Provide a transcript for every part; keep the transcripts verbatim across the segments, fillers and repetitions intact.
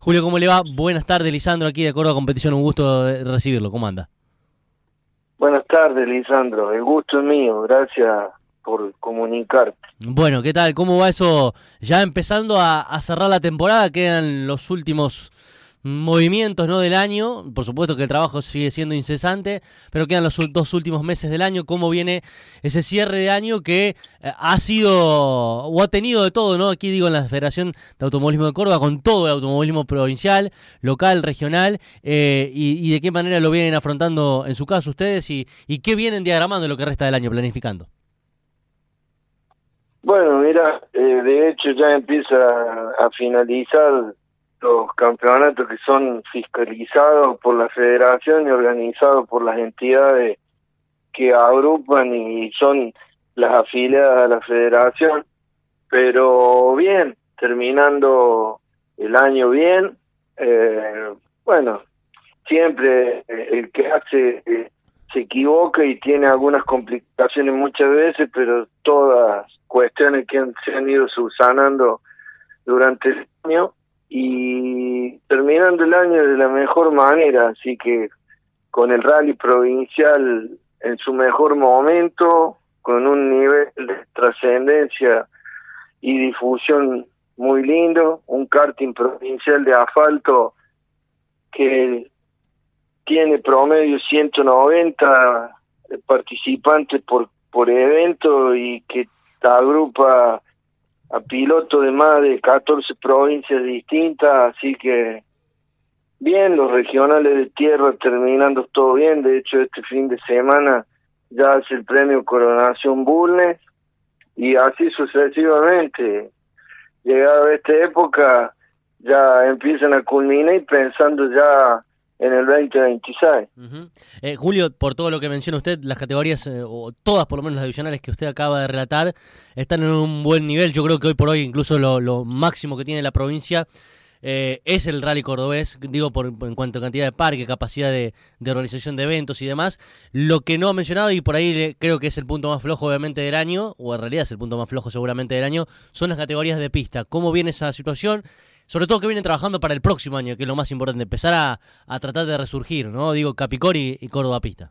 Julio, ¿cómo le va? Buenas tardes, Lisandro, aquí de Córdoba Competición, un gusto de recibirlo. ¿Cómo anda? Buenas tardes, Lisandro. El gusto es mío. Gracias por comunicarte. Bueno, ¿qué tal? ¿Cómo va eso? Ya empezando a, a cerrar la temporada, quedan los últimos movimientos, ¿no?, del año. Por supuesto que el trabajo sigue siendo incesante, pero quedan los dos últimos meses del año. ¿Cómo viene ese cierre de año que eh, ha sido o ha tenido de todo, ¿no? Aquí digo en la Federación de Automovilismo de Córdoba, con todo el automovilismo provincial, local, regional, eh, y, y de qué manera lo vienen afrontando en su caso ustedes y, y qué vienen diagramando lo que resta del año, planificando. Bueno, mira, eh, de hecho ya empieza a finalizar los campeonatos que son fiscalizados por la federación y organizados por las entidades que agrupan y son las afiliadas a la federación. Pero bien, terminando el año bien, eh, bueno, siempre el que hace eh, se equivoca y tiene algunas complicaciones muchas veces, pero todas cuestiones que han, se han ido subsanando durante el año y terminando el año de la mejor manera, así que con el rally provincial en su mejor momento, con un nivel de trascendencia y difusión muy lindo, un karting provincial de asfalto que tiene promedio ciento noventa participantes por por evento y que agrupa a pilotos de más de catorce provincias distintas, así que bien, los regionales de tierra terminando todo bien. De hecho, este fin de semana ya hace el premio Coronación Bulnes y así sucesivamente. Llegada esta época ya empiezan a culminar y pensando ya en el veinte veintiséis. Uh-huh. eh, Julio, por todo lo que menciona usted, las categorías, eh, o todas por lo menos las divisionales que usted acaba de relatar, están en un buen nivel. Yo creo que hoy por hoy incluso lo, lo máximo que tiene la provincia eh, es el rally cordobés, digo por, por en cuanto a cantidad de parque, capacidad de, de organización de eventos y demás. Lo que no ha mencionado, y por ahí le, creo que es el punto más flojo obviamente del año, o en realidad es el punto más flojo seguramente del año, son las categorías de pista. ¿Cómo viene esa situación? Sobre todo que vienen trabajando para el próximo año, que es lo más importante, empezar a, a tratar de resurgir, ¿no? Digo, Capicori y Córdoba Pista.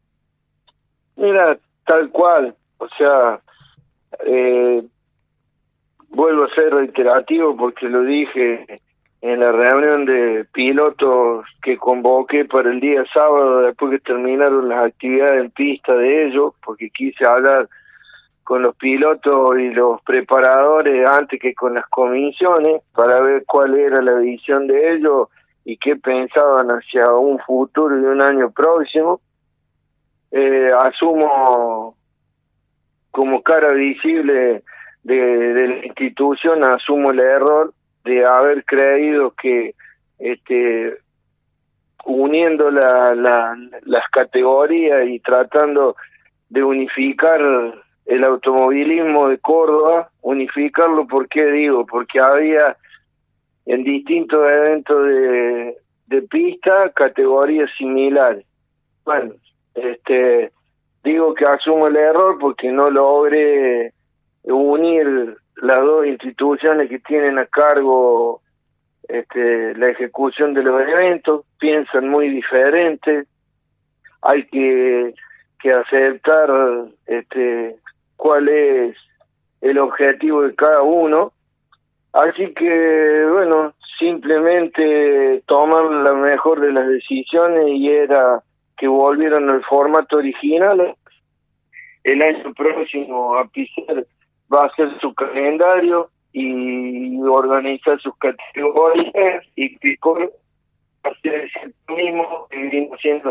Mira, tal cual, o sea, eh, vuelvo a ser reiterativo porque lo dije en la reunión de pilotos que convoqué para el día sábado, después que terminaron las actividades en pista de ellos, porque quise hablar con los pilotos y los preparadores antes que con las comisiones para ver cuál era la visión de ellos y qué pensaban hacia un futuro y un año próximo. Eh, asumo como cara visible de, de la institución, asumo el error de haber creído que este uniendo la, la, las categorías y tratando de unificar el automovilismo de Córdoba, unificarlo, ¿por qué digo? Porque había en distintos eventos de, de pista categorías similares. Bueno, este digo que asumo el error porque no logré unir las dos instituciones que tienen a cargo este, la ejecución de los eventos, piensan muy diferente, hay que, que aceptar este cuál es el objetivo de cada uno, así que bueno, simplemente tomar la mejor de las decisiones y era que volvieran al formato original. El año próximo a Picer va a hacer su calendario y organizar sus categorías y Picor va a hacer el mismo que viene haciendo.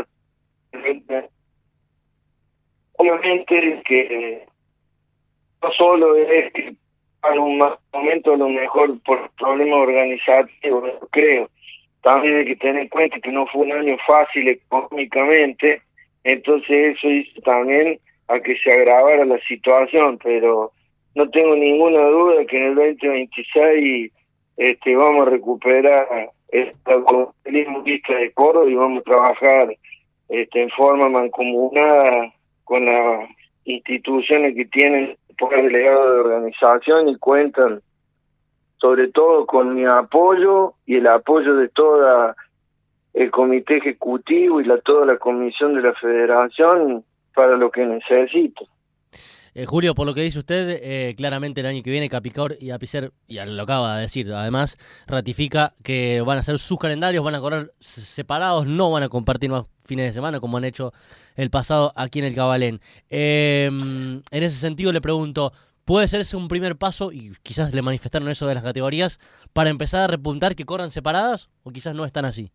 Obviamente que no solo es que para un momento a lo mejor por problemas organizativos, creo, también hay que tener en cuenta que no fue un año fácil económicamente, entonces eso hizo también a que se agravara la situación, pero no tengo ninguna duda que en el veinte veintiséis este vamos a recuperar el automovilismo de Córdoba y vamos a trabajar este en forma mancomunada con las instituciones que tienen poder delegado de organización y cuentan sobre todo con mi apoyo y el apoyo de toda el comité ejecutivo y la toda la comisión de la federación para lo que necesito. Eh, Julio, por lo que dice usted, eh, claramente el año que viene Capicor y Apicer, y lo acaba de decir, además ratifica que van a hacer sus calendarios, van a correr separados, no van a compartir más fines de semana como han hecho el pasado aquí en el Cabalén. Eh, en ese sentido le pregunto, ¿puede serse un primer paso, y quizás le manifestaron eso de las categorías, para empezar a repuntar que corran separadas, o quizás no están así?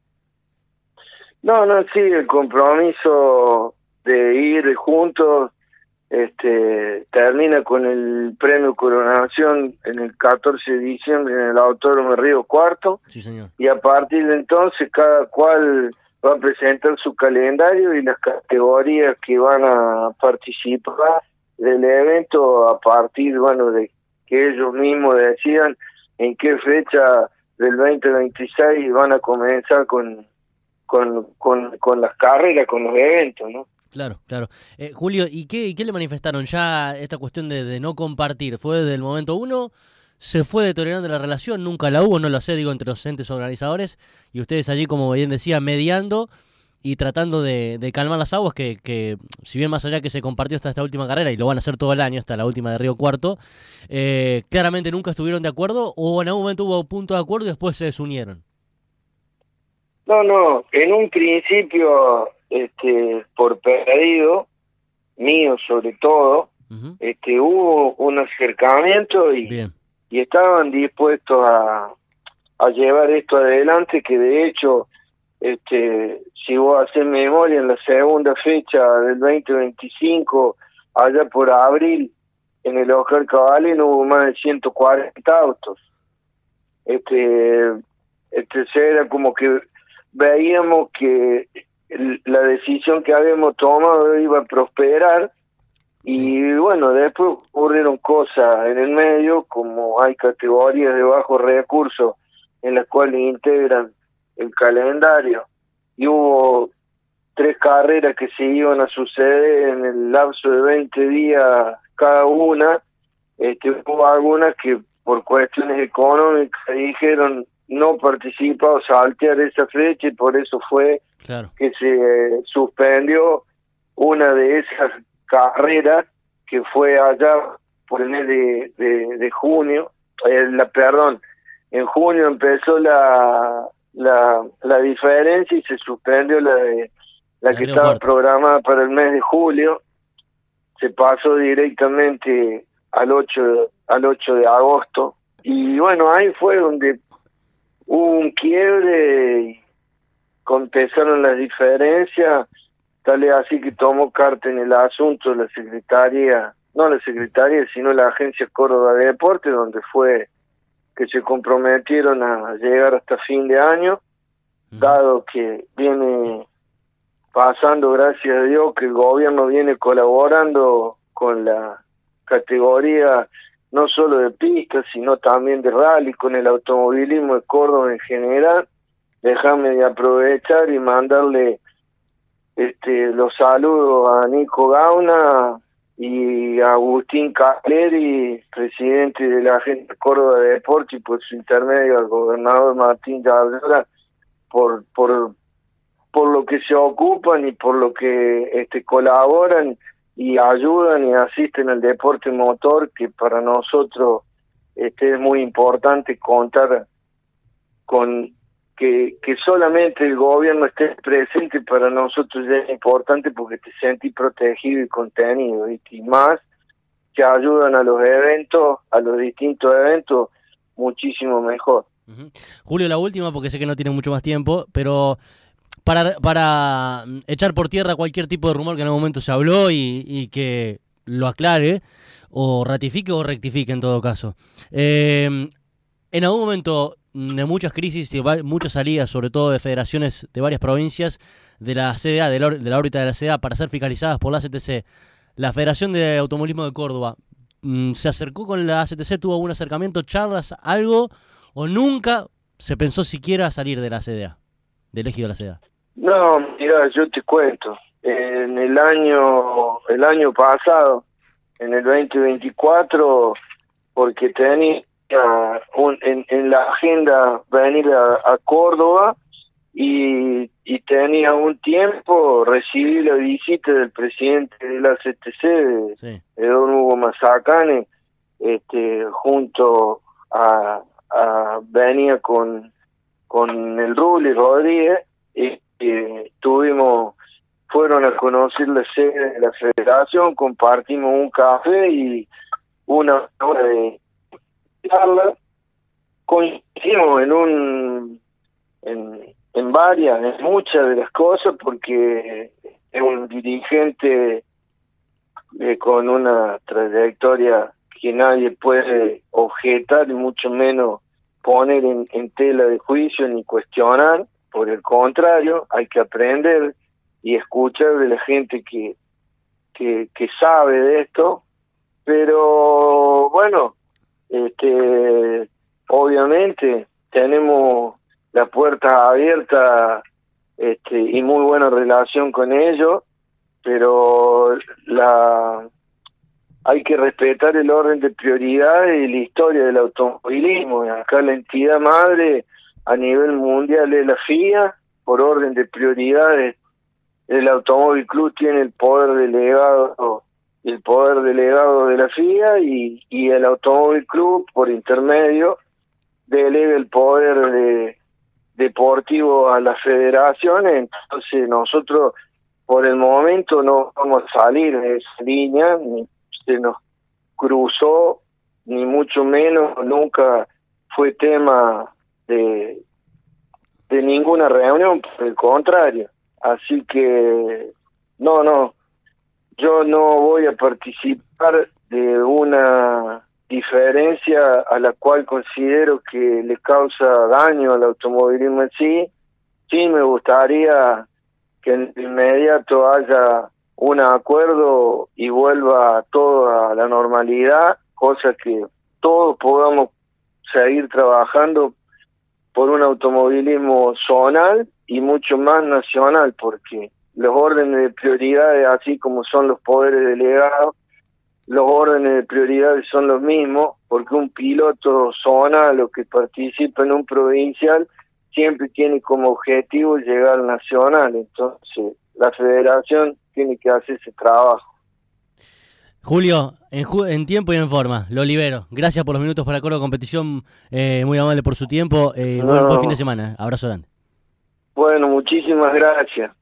No, no, sí, el compromiso de ir juntos este termina con el premio Coronación en el catorce de diciembre en el Autódromo Río Cuarto. Sí, señor. Y a partir de entonces cada cual va a presentar su calendario y las categorías que van a participar del evento a partir, bueno, de que ellos mismos decidan en qué fecha del veinte veintiséis van a comenzar con con con, con las carreras, con los eventos, ¿no? Claro, claro. Eh, Julio, ¿y qué, y qué le manifestaron ya esta cuestión de, de no compartir? ¿Fue desde el momento uno? ¿Se fue deteriorando la relación? ¿Nunca la hubo? No lo sé, digo, entre los entes organizadores y ustedes allí, como bien decía, mediando y tratando de, de calmar las aguas que, que, si bien más allá que se compartió hasta esta última carrera y lo van a hacer todo el año, hasta la última de Río Cuarto, eh, claramente nunca estuvieron de acuerdo o en algún momento hubo punto de acuerdo y después se desunieron. No, no, en un principio, este, por pedido mío sobre todo, uh-huh. este, hubo un acercamiento y, Bien. y estaban dispuestos a, a llevar esto adelante, que de hecho, este, si vos haces memoria, en la segunda fecha del veinte veinticinco, allá por abril, en el Oscar Cabalén hubo más de ciento cuarenta autos. Este, este era como que veíamos que la decisión que habíamos tomado iba a prosperar y bueno, después ocurrieron cosas en el medio, como hay categorías de bajo recursos en las cuales integran el calendario y hubo tres carreras que se iban a suceder en el lapso de veinte días cada una. Este, hubo algunas que por cuestiones económicas dijeron no participa o saltear esa fecha y por eso fue claro. que se eh, suspendió una de esas carreras que fue allá por el mes de, de, de junio, eh, la perdón, en junio empezó la, la la diferencia y se suspendió la de la que estaba programada para el mes de julio, se pasó directamente al ocho al ocho de agosto y bueno, ahí fue donde hubo un quiebre y empezaron las diferencias, tal es así que tomó carta en el asunto la secretaría, no la secretaría, sino la Agencia Córdoba de Deporte, donde fue que se comprometieron a llegar hasta fin de año, uh-huh. dado que viene pasando, gracias a Dios, que el gobierno viene colaborando con la categoría no solo de pistas, sino también de rally, con el automovilismo de Córdoba en general. Déjame de aprovechar y mandarle este los saludos a Nico Gauna y a Agustín Caleri, presidente de la Agencia Córdoba de Deporte, y por su intermedio al gobernador Martín Llabra, por por por lo que se ocupan y por lo que este colaboran y ayudan y asisten al deporte motor, que para nosotros este es muy importante contar con que, que solamente el gobierno esté presente. Para nosotros ya es importante porque te sentís protegido y contenido, ¿viste? Y más que ayudan a los eventos, a los distintos eventos, muchísimo mejor. Uh-huh. Julio, la última, porque sé que no tiene mucho más tiempo, pero para para echar por tierra cualquier tipo de rumor que en algún momento se habló y, y que lo aclare, o ratifique o rectifique en todo caso. Eh, en algún momento de muchas crisis y muchas salidas, sobre todo de federaciones de varias provincias, de la C D A, de la, de la órbita de la C D A, para ser fiscalizadas por la A C T C, la Federación de Automovilismo de Córdoba, ¿se acercó con la A C T C? ¿Tuvo algún acercamiento, charlas, algo? ¿O nunca se pensó siquiera salir de la C D A, del ejido de la C D A? No, mira, yo te cuento. En el año el año pasado, en el veinte veinticuatro, porque tenía un, en, en la agenda venir a, a Córdoba y, y tenía un tiempo, recibí la visita del presidente de la C T C, de, sí. de don Hugo Mazacane, este, junto a, a venía con, con el Ruli Rodríguez, y, y tuvimos, fueron a conocer la sede de la federación, compartimos un café y una hora de charla, coincidimos en un en, en varias, en muchas de las cosas, porque es un dirigente eh, con una trayectoria que nadie puede objetar y mucho menos poner en, en tela de juicio ni cuestionar. Por el contrario, hay que aprender y escuchar de la gente que que, que sabe de esto, pero bueno, este obviamente tenemos la puerta abierta, este y muy buena relación con ellos, pero la hay que respetar el orden de prioridades y la historia del automovilismo. Acá la entidad madre a nivel mundial es la F I A. Por orden de prioridades, el Automóvil Club tiene el poder delegado el poder delegado de la F I A y, y el Automóvil Club, por intermedio, delega el poder de, deportivo a las federaciones. Entonces nosotros por el momento no vamos a salir de esa línea, ni se nos cruzó, ni mucho menos, nunca fue tema de, de ninguna reunión, por el contrario. Así que no, no, yo no voy a participar de una diferencia a la cual considero que le causa daño al automovilismo en sí. Sí me gustaría que en inmediato haya un acuerdo y vuelva todo a la normalidad, cosa que todos podamos seguir trabajando por un automovilismo zonal y mucho más nacional, porque los órdenes de prioridades, así como son los poderes delegados, los órdenes de prioridades son los mismos, porque un piloto zonal o que participa en un provincial siempre tiene como objetivo llegar al nacional. Entonces la federación tiene que hacer ese trabajo. Julio, en, ju en tiempo y en forma, lo libero. Gracias por los minutos para Córdoba Competición, eh, muy amable por su tiempo. Eh, no. Buen, buen fin de semana, abrazo grande. Bueno, muchísimas gracias.